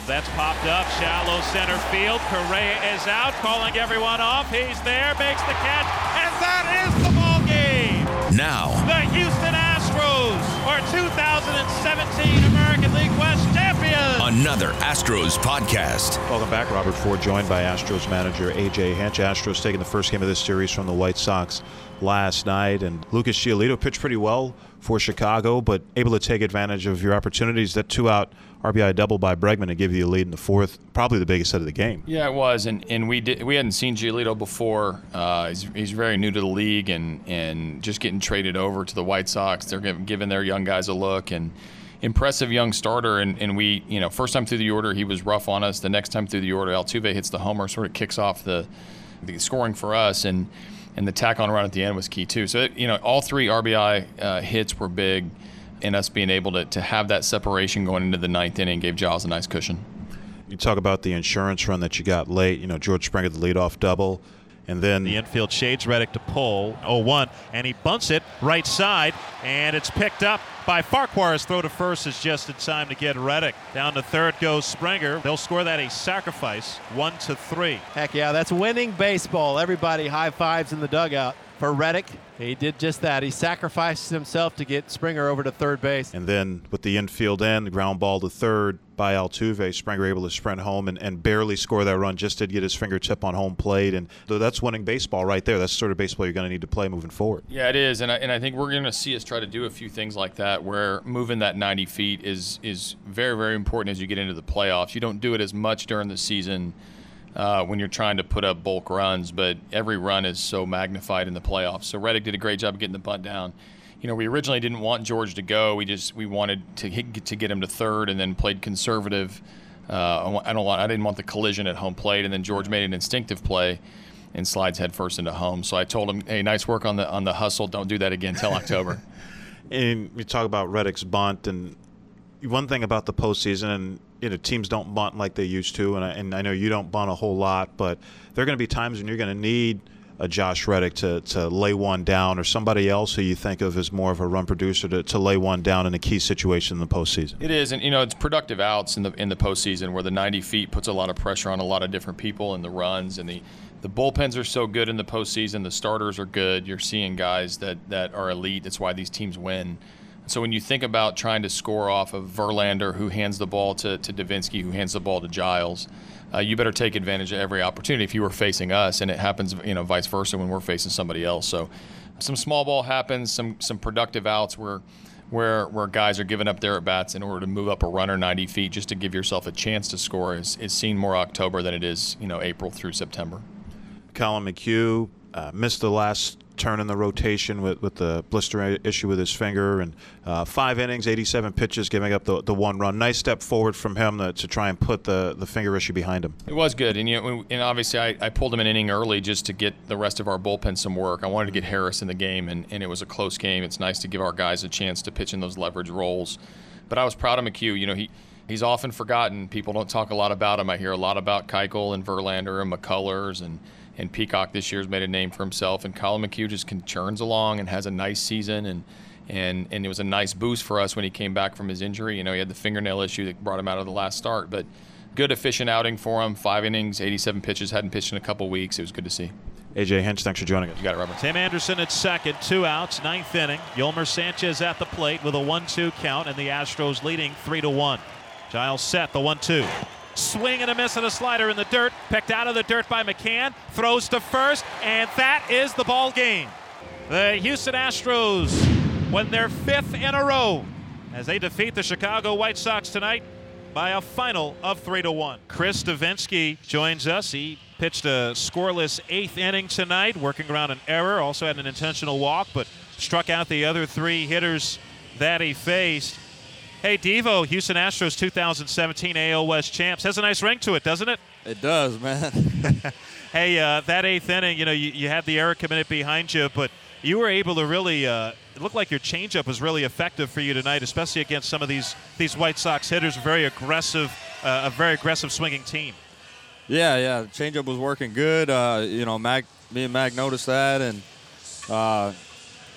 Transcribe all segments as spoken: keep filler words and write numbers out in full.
That's popped up, shallow center field. Correa is out, calling everyone off. He's there, makes the catch, and that is the ball game. Now, the Houston Astros are two thousand seventeen American League West champions. Another Astros podcast. Welcome back. Robert Ford joined by Astros manager A J Hinch. Astros taking the first game of this series from the White Sox last night, and Lucas Giolito pitched pretty well for Chicago, but able to take advantage of your opportunities. That two-out R B I double by Bregman to give you a lead in the fourth, probably the biggest hit of the game. Yeah, it was, and and we did we hadn't seen Giolito before. Uh, he's, he's very new to the league, and and just getting traded over to the White Sox. They're giving, giving their young guys a look, and impressive young starter. And, and we, you know, first time through the order, he was rough on us. The next time through the order, Altuve hits the homer, sort of kicks off the, the scoring for us, and and the tack on run at the end was key too. So, it, you know, all three R B I uh, hits were big, and us being able to, to have that separation going into the ninth inning gave Giles a nice cushion. You talk about the insurance run that you got late. You know, George Springer, the leadoff double. And then the infield shades Reddick to pull oh one, and he bunts it right side, and it's picked up by Farquhar's throw to first is just in time to get Reddick. Down to third goes Springer. They'll score that a sacrifice, one to three. Heck yeah, that's winning baseball. Everybody high fives in the dugout for Reddick. He did just that. He sacrificed himself to get Springer over to third base. And then with the infield end, the ground ball to third by Altuve, Springer able to sprint home and, and barely score that run, just did get his fingertip on home plate. And that's winning baseball right there. That's the sort of baseball you're going to need to play moving forward. Yeah, it is. And I, and I think we're going to see us try to do a few things like that, where moving that ninety feet is, is very, very important as you get into the playoffs. You don't do it as much during the season Uh, when you're trying to put up bulk runs, but every run is so magnified in the playoffs. So Reddick did a great job of getting the bunt down. You know, we originally didn't want George to go. We just we wanted to hit, to get him to third, and then played conservative. Uh, I don't want I didn't want the collision at home plate, and then George made an instinctive play and slides head first into home. So I told him, hey, nice work on the on the hustle. Don't do that again till October. And you talk about Reddick's bunt, and one thing about the postseason, and you know, teams don't bunt like they used to, and I, and I know you don't bunt a whole lot, but there are going to be times when you're going to need a Josh Reddick to, to lay one down, or somebody else who you think of as more of a run producer to, to lay one down in a key situation in the postseason. It is, and you know, it's productive outs in the in the postseason where the ninety feet puts a lot of pressure on a lot of different people in the runs, and the the bullpens are so good in the postseason. The starters are good. You're seeing guys that, that are elite. That's why these teams win. So when you think about trying to score off of Verlander, who hands the ball to, to Davinsky, who hands the ball to Giles, uh, you better take advantage of every opportunity if you were facing us, and it happens, you know, vice versa when we're facing somebody else. So some small ball happens, some some productive outs where where where guys are giving up their at-bats in order to move up a runner ninety feet just to give yourself a chance to score is, is seen more October than it is, you know, April through September. Colin McHugh uh, missed the last turn in the rotation with, with the blister issue with his finger, and uh, five innings, eighty-seven pitches, giving up the, the one run. Nice step forward from him to, to try and put the, the finger issue behind him. It was good, and you know, and obviously I, I pulled him an inning early just to get the rest of our bullpen some work. I wanted to get Harris in the game, and, and it was a close game. It's nice to give our guys a chance to pitch in those leverage roles. But I was proud of McHugh. You know, he he's often forgotten. People don't talk a lot about him. I hear a lot about Keuchel and Verlander and McCullers, and And Peacock this year has made a name for himself. And Colin McHugh just churns along and has a nice season. And, and and it was a nice boost for us when he came back from his injury. You know, he had the fingernail issue that brought him out of the last start. But good, efficient outing for him. Five innings, eighty-seven pitches. Hadn't pitched in a couple weeks. It was good to see. A J Hinch, thanks for joining us. You got it, Robert. Tim Anderson at second, two outs, ninth inning. Yolmer Sanchez at the plate with a one two count, and the Astros leading three to one. Giles set the one two. Swing and a miss and a slider in the dirt. Picked out of the dirt by McCann. Throws to first, and that is the ball game. The Houston Astros win their fifth in a row as they defeat the Chicago White Sox tonight by a final of three to one. Chris Davinsky joins us. He pitched a scoreless eighth inning tonight, working around an error. Also had an intentional walk, but struck out the other three hitters that he faced. Hey, Devo, Houston Astros two thousand seventeen A L West champs. Has a nice ring to it, doesn't it? It does, man. Hey, uh, that eighth inning, you know, you, you had the error committed behind you, but you were able to really, uh, it looked like your changeup was really effective for you tonight, especially against some of these these White Sox hitters, very aggressive, uh, a very aggressive swinging team. Yeah, yeah, the changeup was working good. Uh, you know, Mac, me and Mac noticed that, and uh,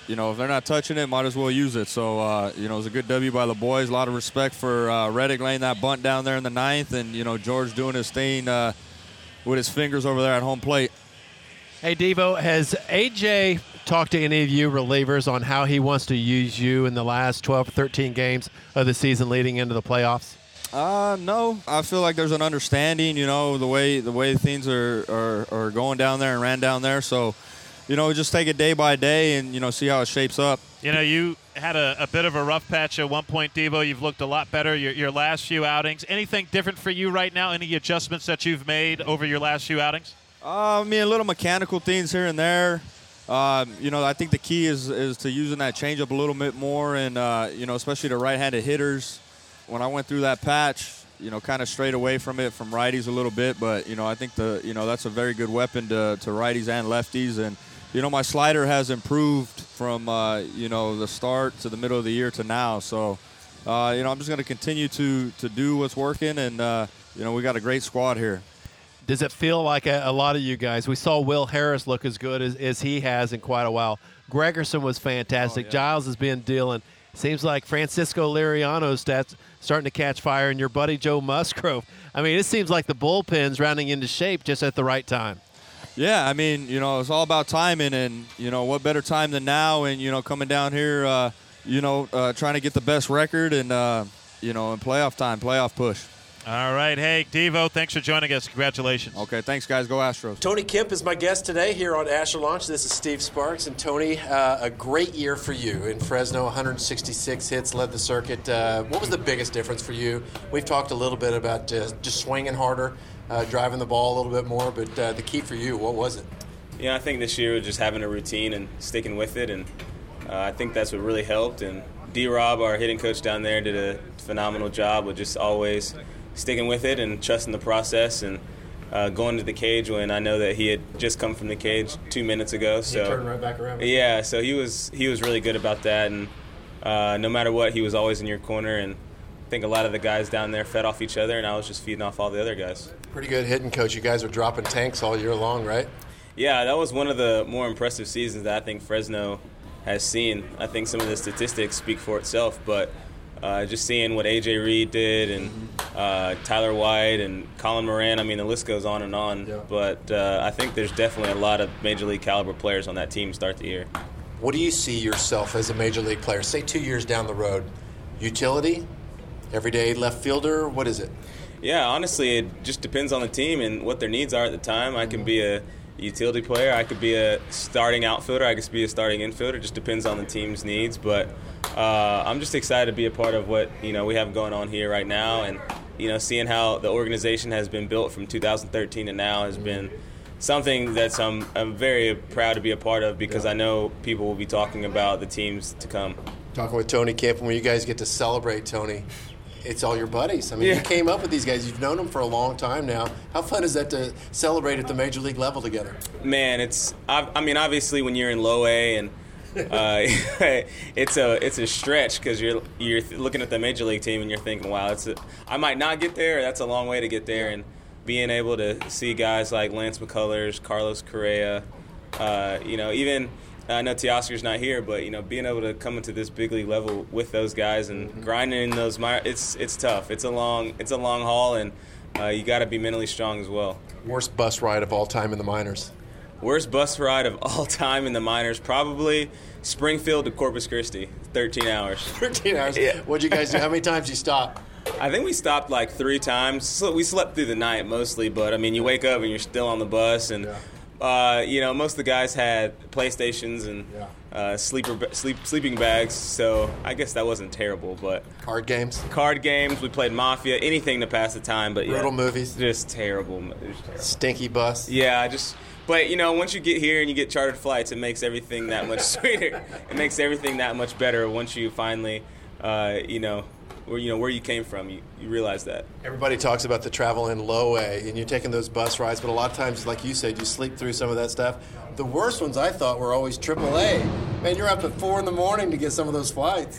you know, if they're not touching it, might as well use it. So, uh, you know, it was a good W by the boys. A lot of respect for uh, Reddick laying that bunt down there in the ninth, and, you know, George doing his thing uh, with his fingers over there at home plate. Hey, Devo, has A J talked to any of you relievers on how he wants to use you in the last twelve or thirteen games of the season leading into the playoffs? Uh, no. I feel like there's an understanding, you know, the way the way things are, are, are going down there and ran down there. So, you know, just take it day by day and, you know, see how it shapes up. You know, you had a, a bit of a rough patch at one point, Devo. You've looked a lot better your, your last few outings. Anything different for you right now? Any adjustments that you've made over your last few outings? Uh, I mean, little mechanical things here and there. Um, you know, I think the key is is to using that changeup a little bit more, and uh, you know, especially the right-handed hitters. When I went through that patch, you know, kind of strayed away from it from righties a little bit, but you know, I think the you know that's a very good weapon to to righties and lefties, and you know, my slider has improved from uh, you know the start to the middle of the year to now. So, uh, you know, I'm just going to continue to to do what's working, and uh, you know, we got a great squad here. Does it feel like a, a lot of you guys? We saw Will Harris look as good as, as he has in quite a while. Gregerson was fantastic. Oh, yeah. Giles has been dealing. Seems like Francisco Liriano's stats starting to catch fire, and your buddy Joe Musgrove. I mean, it seems like the bullpen's rounding into shape just at the right time. Yeah, I mean, you know, it's all about timing, and, you know, what better time than now, and, you know, coming down here, uh, you know, uh, trying to get the best record and, uh, you know, in playoff time, playoff push. All right. Hey, Devo, thanks for joining us. Congratulations. Okay, thanks, guys. Go Astros. Tony Kemp is my guest today here on Asher Launch. This is Steve Sparks. And, Tony, uh, a great year for you in Fresno, one hundred sixty-six hits, led the circuit. Uh, what was the biggest difference for you? We've talked a little bit about uh, just swinging harder, uh, driving the ball a little bit more, but uh, the key for you, what was it? Yeah, I think this year was just having a routine and sticking with it, and uh, I think that's what really helped. And D-Rob, our hitting coach down there, did a phenomenal job with just always sticking with it and trusting the process and uh, going to the cage when I know that he had just come from the cage two minutes ago. So he turned right back around. Yeah, so he was he was really good about that, and uh, no matter what, he was always in your corner. And I think a lot of the guys down there fed off each other, and I was just feeding off all the other guys. Pretty good hitting coach. You guys are dropping tanks all year long, right? Yeah, that was one of the more impressive seasons that I think Fresno has seen. I think some of the statistics speak for itself, but Uh, just seeing what A J Reed did and uh, Tyler White and Colin Moran, I mean, the list goes on and on. Yeah. But uh, I think there's definitely a lot of Major League caliber players on that team to start the year. What do you see yourself as a Major League player? Say two years down the road. Utility? Everyday left fielder? What is it? Yeah, honestly, it just depends on the team and what their needs are at the time. I can be a utility player. I could be a starting outfielder. I could be a starting infielder. It just depends on the team's needs. But uh, I'm just excited to be a part of what, you know, we have going on here right now. And, you know, seeing how the organization has been built from two thousand thirteen to now has been something that's I'm, I'm very proud to be a part of, because I know people will be talking about the teams to come. Talking with Tony Kemp, and when you guys get to celebrate, Tony, it's all your buddies. I mean, Yeah. you came up with these guys. You've known them for a long time now. How fun is that to celebrate at the Major League level together? Man, it's I, I mean, obviously when you're in low A and uh, it's a it's a stretch, because you're you're looking at the Major League team and you're thinking, wow, it's a, I might not get there. That's a long way to get there. And being able to see guys like Lance McCullers, Carlos Correa, uh, you know, even I know Teoscar's not here, but you know, being able to come into this big league level with those guys and mm-hmm. grinding in those minor, it's it's tough. It's a long it's a long haul, and uh, you got to be mentally strong as well. Worst bus ride of all time in the minors? Worst bus ride of all time in the minors, probably Springfield to Corpus Christi, thirteen hours. thirteen hours? Yeah. What'd you guys do? How many times did you stop? I think we stopped like three times. So we slept through the night mostly, but I mean, you wake up and you're still on the bus, and yeah. uh, you know, most of the guys had PlayStations and yeah. uh, sleeper sleep sleeping bags. So I guess that wasn't terrible. But card games, card games. We played Mafia, anything to pass the time. But brutal yeah, movies, just terrible. Stinky bus. Yeah, just. But, you know, once you get here and you get chartered flights, it makes everything that much sweeter. It makes everything that much better once you finally, uh, you know, where you know where you came from. You, you realize that. Everybody talks about the travel in low A, and you're taking those bus rides, but a lot of times, like you said, you sleep through some of that stuff. The worst ones, I thought, were always triple A. Man, you're up at four in the morning to get some of those flights.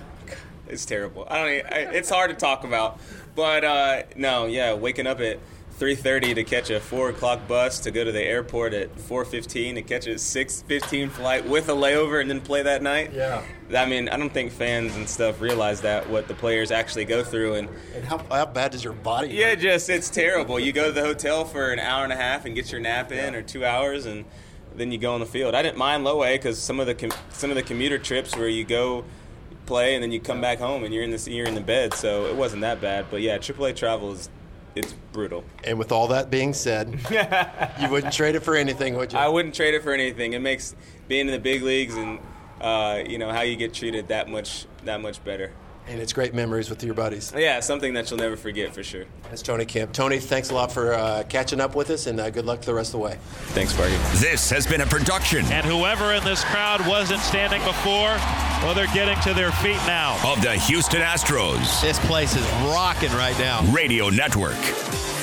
It's terrible. I don't. Even, I, it's hard to talk about, but uh, no, yeah, waking up at three thirty to catch a four o'clock bus to go to the airport at four fifteen to catch a six fifteen flight with a layover and then play that night. Yeah. I mean, I don't think fans and stuff realize that, what the players actually go through. And, And how, how bad does your body yeah, hurt? just it's terrible. You go to the hotel for an hour and a half and get your nap in, or two hours, and then you go on the field. I didn't mind low A because some of the com- some of the commuter trips where you go play and then you come back home and you're in the you're in the bed, so it wasn't that bad. But yeah, triple A travel is it's brutal. And with all that being said, you wouldn't trade it for anything, would you? I wouldn't trade it for anything. It makes being in the big leagues and uh, you know how you get treated that much that much better. And it's great memories with your buddies. Yeah, something that you'll never forget for sure. That's Tony Kemp. Tony, thanks a lot for uh, catching up with us, and uh, good luck the rest of the way. Thanks, Sparky. This has been a production And whoever in this crowd wasn't standing before, well, they're getting to their feet now. of the Houston Astros This place is rocking right now. Radio Network.